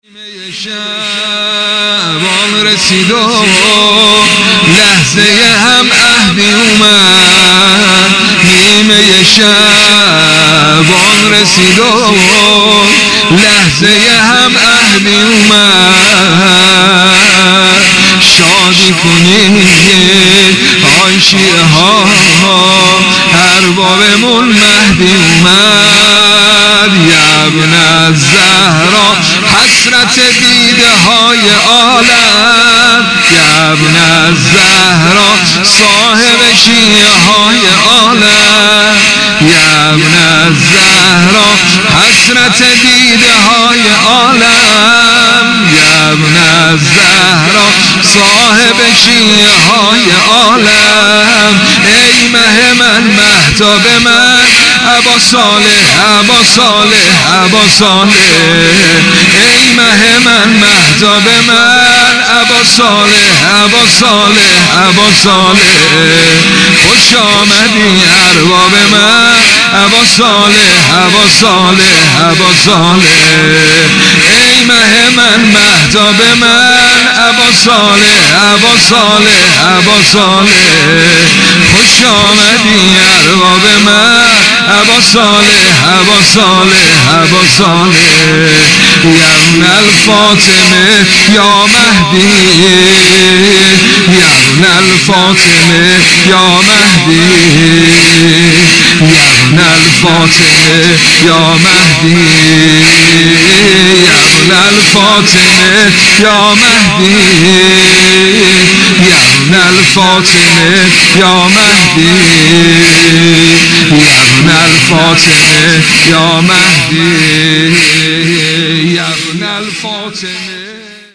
شبان رسید و لحظه هم عهدی اومد. نیمه شبان رسید و لحظه هم عهدی اومد. شادی کنید آی شیعه ها، اربابمون مهدی اومد. ابن الزهرا حسرت دیده های عالم، ابن الزهرا صاحب شیعه های عالم، ابن الزهرا حسرت دیده های عالم، ابن الزهرا صاحب شیعه های عالم. ای مه من مهتاب من ابا صالح ابا صالح ابا صالح، ای مه من مهتاب من ابا صالح ابا صالح ابا صالح. خوش آمدی ارباب من ابا صالح ابا صالح ابا صالح، ای مه من مهتاب من ابا صالح ابا صالح ابا صالح. خوش آمدی ارباب من ابا صالح ابا صالح ابا صالح. یا ابن الفاطمه یا مهدی، یا ابن الفاطمه یا مهدی، یا ابن الفاطمه یا مهدی، یا ابن الفاطمه یا مهدی، یا ابن الفاطمه یا مهدی، یا ابن الفاطمه یا مهدی، یا ابن الفاطمه.